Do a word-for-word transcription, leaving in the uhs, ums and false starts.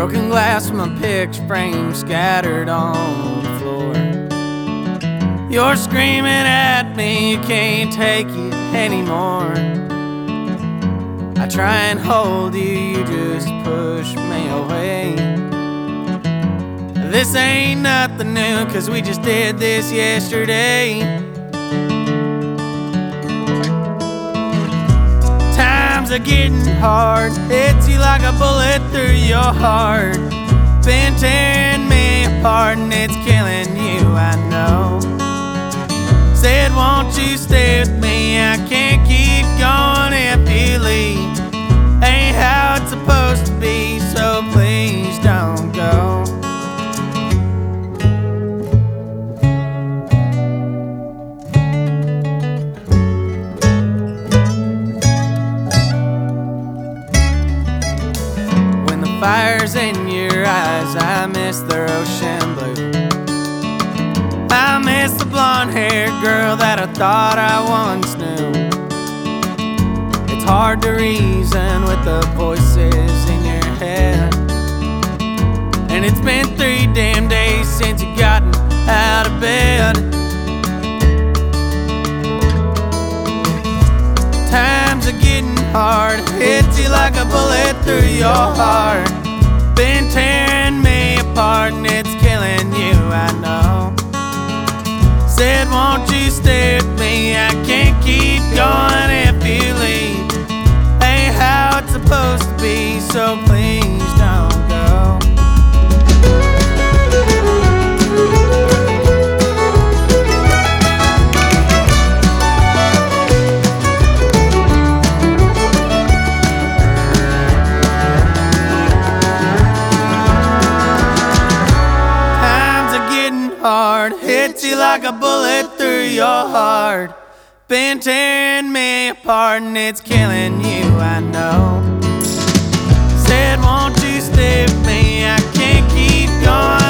Broken glass from a picture frame scattered on the floor. You're screaming at me, you can't take it anymore. I try and hold you, you just push me away. This ain't nothing new, cause we just did this yesterday. Times are getting hard, hits you like a bullet through your heart. Been tearing me apart and it's killing you, I know. Said won't you stay with me, I can't keep going if you leave. Ain't how it's supposed to be, so please don't go. When the fire's in your eyes, I miss the ocean blue. I miss the blonde-haired girl that I thought I once knew. It's hard to reason with the voices in your head, and it's been three damn days since you gotten out of bed. Times are getting hard, hits you like a bullet through your heart. Been tearing me apart and it's killing you, I know. Said won't you stay with me, I can't keep going if you leave. Ain't how it's supposed to be, so please don't go. Times are getting hard, hits you like a bullet through your heart. Been tearing me apart and it's killing you, I know. Said won't you stay with me, I can't keep going